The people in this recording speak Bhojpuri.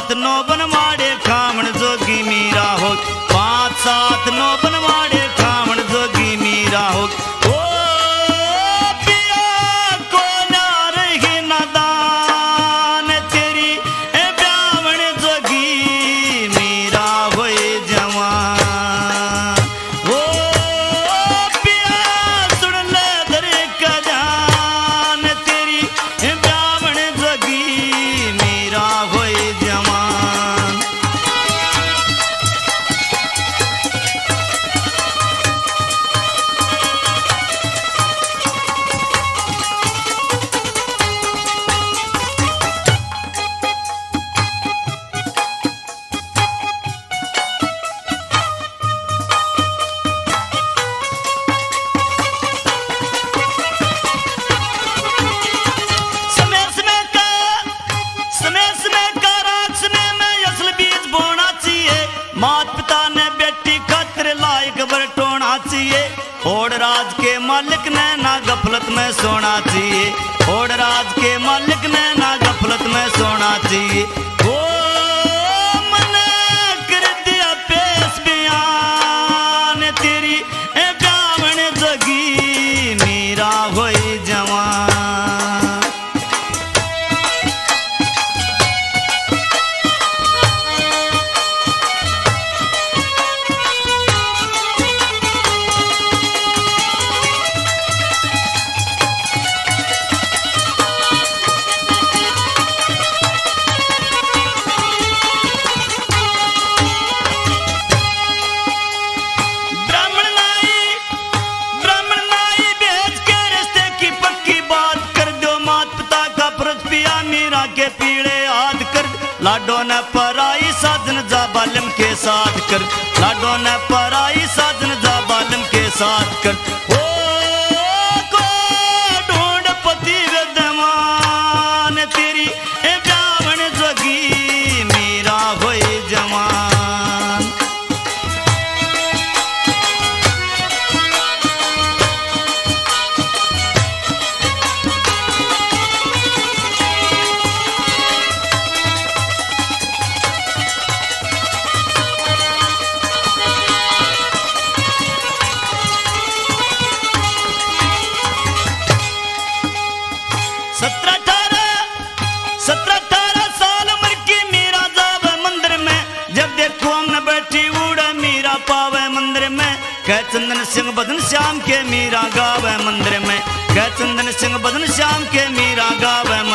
सात नौ बनवाड़े खावण जोगी मीरा हो 5 7 9 बनवाड़े खावण जोगी मीरा हो ओ पिया को नार ही नादान तेरी ए ब्यावण जोगी मीरा होए जवान ओ पिया सुन ले दर का जान तेरी ए ब्यावण जोगी मीरा होए जवान मात पिता ने बेटी खातिर लायक बरटोना चाहिए और राज के मालिक ने ना गफलत में सोना चाहिए और राज के मालिक ने ना गफलत में सोना चाहिए ओ मने कर दिया पेश बयान तेरी ए ब्यावण जोगी मीरा होई जवान के पीड़े याद कर लाडो ने पराई साधन जा बालम के साथ कर लाडो ने पराई साधन जा बालम के साथ कर ओ को ढूंढ पति विद्यमान तेरी ए ब्यावण जोगी मीरा होए जवान कह चंदन सिंह बदन श्याम के मीरा गावे मंदिर में कह चंदन सिंह बदन श्याम के मीरा गावे